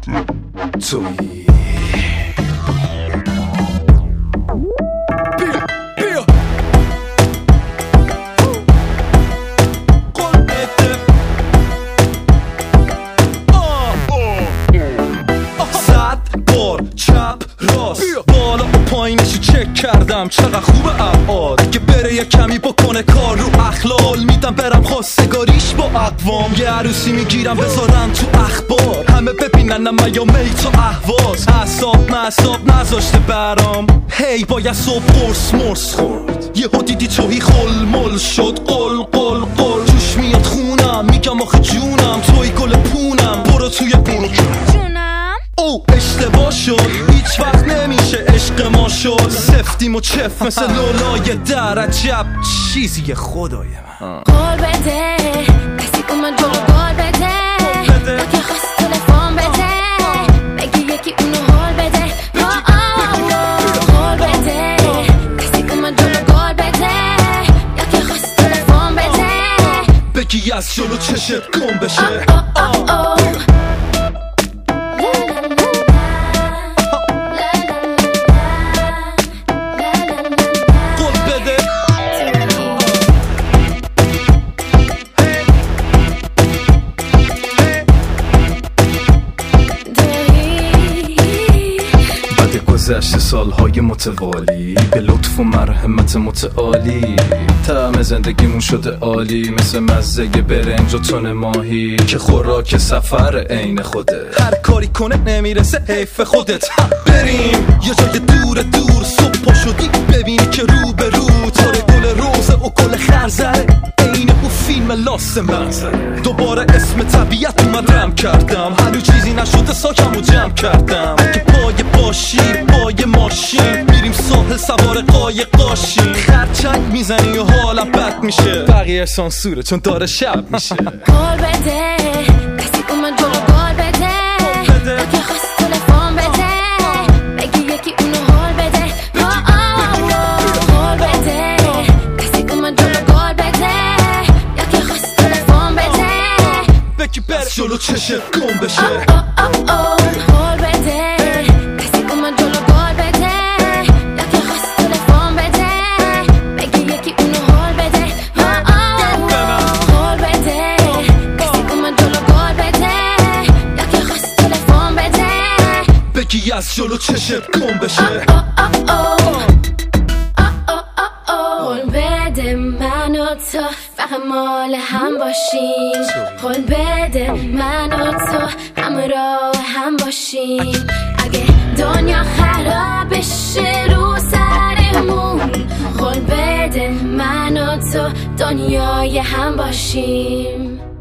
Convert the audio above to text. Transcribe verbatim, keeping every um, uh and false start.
تویی بالا و پایینشو چک کردم چقدر خوبه ابعاد که بره یه کمی بکنه کار رو اخلال میدم برم خواستگاریش با اقوام یه عروسی میگیرم بذارم تو اخبار همه ببینن من یا میت و اهواز اعصاب معصاب نذاشته برام هی باید صبح قرص مرس خورد یه ها دیدی توهی خل مل شد قل قل قل توش میاد خونم میگم آخه جونم توی گل پونم برو توی برو جونم او اشتباه شد هیچ وقت نمیشه عشق ما شد سفتیم و چف مثل لولای در عجب چیزی خدای من قول بده کسی اومد جلو قول بده با که خواست تلفن بده بگی یکی اونو حال بده قول بده کسی اومد جلو قول بده یا که خواست تلفن بده بگی از جلو چشت گم بشه گذشته سالهای متوالی به لطف و مرحمت متعالی طعم زندگیمون شده عالی مثل مزه برنج و تن ماهی که خوراک سفر عین خوده هر کاری کنه نمیرسه حیف خودت بریم یه جای دور دور صبح پا شدی ببینی که رو به رو تاره گل روزه و گل خرزره عین او فیلم لاس منظره دوباره اسم طبیعت اومدم کردم هنو چیزی نشده ساکم و جمع کردم اگه پای باشی پای ماشین میریم ساحل سوار قایق قاشیم خرچنگ میزنی و حالم بد میشه بقیه سانسوره چون داره شب میشه قول بده کسی اومد جلو قول بده با که خواست تلفن بده بگی یکی اونو حال بده قول بده کسی اومد جلو قول بده یا که خواست تلفن بده بگی بره جلو چشت گم بشه قول بده کسی اومد جلو قول بده یا که خواست تلفن بده بگی یکی اونو حال بده قول بده کسی اومد جلو قول بده یا که خواست تلفن بده بگی از جلو چشت گم بشه قول بده من و تو فقط مال هم باشیم قول بده من و تو همراه هم باشیم اگه دنیا خراب بشه رو سرمون قول بده من و تو دنیای هم باشیم